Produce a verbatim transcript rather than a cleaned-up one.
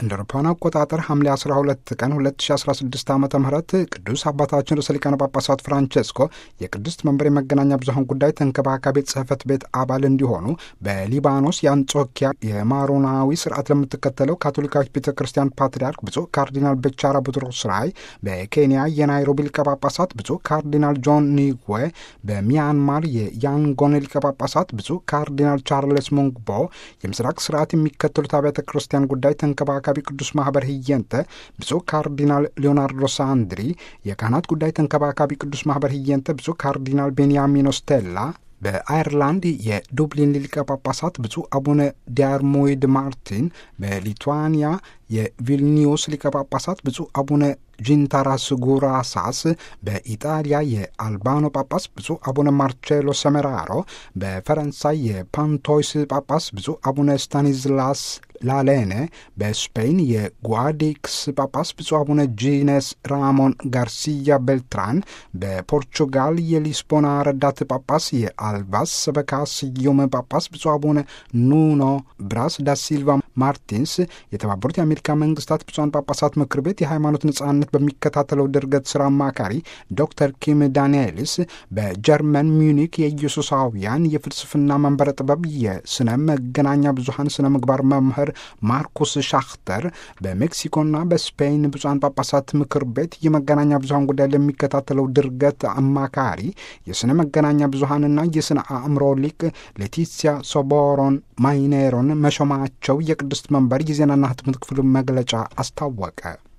እንደ አውሮፓውያን አቆጣጠር ሐምሌ አስራ ሁለት ቀን ሁለት ሺ አስራ ስድስት ዓመተ ምህረት ቅዱስ አባታችን ርዕሰ ሊቃነ ጳጳሳት ፍራንቼስኮ የቅድስት መንበር የመገናኛ ብዙኃን ጉዳይ ተንከባካቢ ጽሕፈት ቤት አባል እንዲሆኑ በሊባኖስ የአንጾኪያ የማሮናዊ ስርዓት ለምትከተለው ካቶሊካዊት ቤተ ክርስቲያን ፓትርያርክ ብፁዕ ካርዲናል ቤቻራ ቡትሮስ ራይ፣ በኬንያ የናይሮቢ ሊቀ ጳጳሳት ብፁዕ ካርዲናል ጆን ኒጉዌ፣ በሚያንማር የያንጎን ሊቀ ጳጳሳት ብፁዕ ካርዲናል ቻርልስ ሙንግቦ፣ የምስራቅ ስርዓት የሚከተሉት አብያተ ክርስቲያን ጉዳይ ተንከባካቢ ቅዱስ ማህበር ህየንተ ብፁዕ ካርዲናል ሊዮናርዶ ሳንድሪ፣ የካህናት ጉዳይ ተንከባካቢ ቅዱስ ማህበር ህየንተ ብፁዕ ካርዲናል ቤንያሚኖ ስቴላ፣ በአየርላንድ የዱብሊን ሊቀ ጳጳሳት ብፁዕ አቡነ ዲያርሞይድ ማርቲን፣ በሊቱዋንያ የቪልኒዮስ ሊቀ ጳጳሳት ብፁዕ አቡነ ጂንታራስ ጉራሳስ፣ በኢጣሊያ የአልባኖ ጳጳስ ብፁዕ አቡነ ማርቼሎ ሰሜራሮ፣ በፈረንሳይ የፓንቶይስ ጳጳስ ብፁዕ አቡነ ስታኒዝላስ ላሌነ፣ በስፔን የጓዲክስ ጳጳስ ብፁዕ አቡነ ጂነስ ራሞን ጋርሲያ ቤልትራን፣ በፖርቹጋል የሊስቦና ረዳት ጳጳስ የአልቫስ ሰበካ ስዩም ጳጳስ ብፁዕ አቡነ ኑኖ ብራስ ዳ ሲልቫ ማርቲንስ፣ የተባበሩት የአሜሪካ መንግስታት ብፁዓን ጳጳሳት ምክር ቤት የሃይማኖት ነጻነት በሚከታተለው ድርገት ስራ አማካሪ ዶክተር ኪም ዳንኤልስ፣ በጀርመን ሚዩኒክ የኢየሱሳውያን የፍልስፍና መንበረ ጥበብ የስነ መገናኛ ብዙኃን ስነ ምግባር መምህር ማርኩስ ሻክተር፣ በሜክሲኮና በስፔን ብፁዓን ጳጳሳት ምክር ቤት የመገናኛ ብዙኃን ጉዳይ ለሚከታተለው ድርገት አማካሪ የስነ መገናኛ ብዙኃንና የስነ አእምሮ ሊቅ ሌቲሲያ ሶቦሮን ማይኔሮን መሾማቸው የቅድስት መንበር የዜናና ህትመት ክፍል መግለጫ አስታወቀ።